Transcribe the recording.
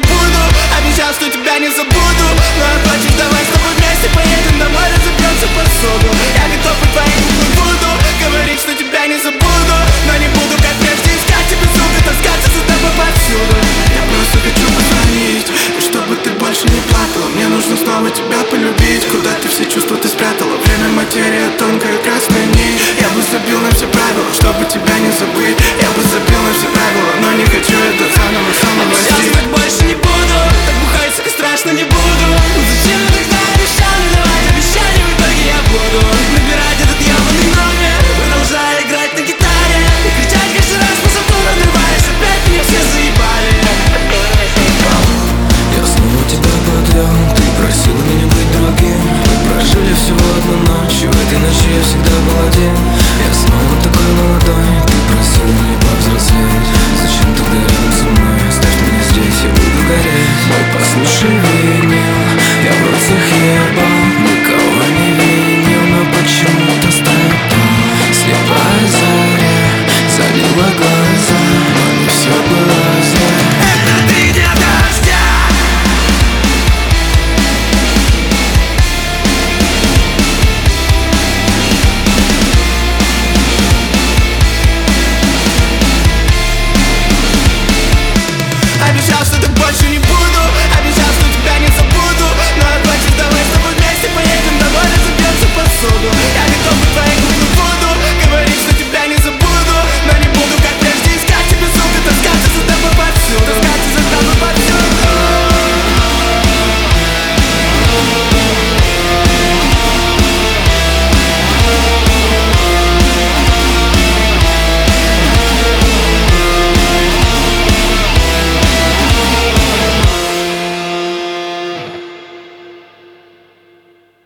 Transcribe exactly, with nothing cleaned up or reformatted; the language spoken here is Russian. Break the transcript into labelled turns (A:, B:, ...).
A: буду. Обещал, что тебя не забуду. Ну а хочешь, давай с тобой вместе поедем домой, разобьемся посуду. Я готов и твоим куклой буду говорить, что тебя не забуду. Но не буду, как прежде, искать тебя, сука, таскаться за тобой повсюду. Я просто хочу позвонить.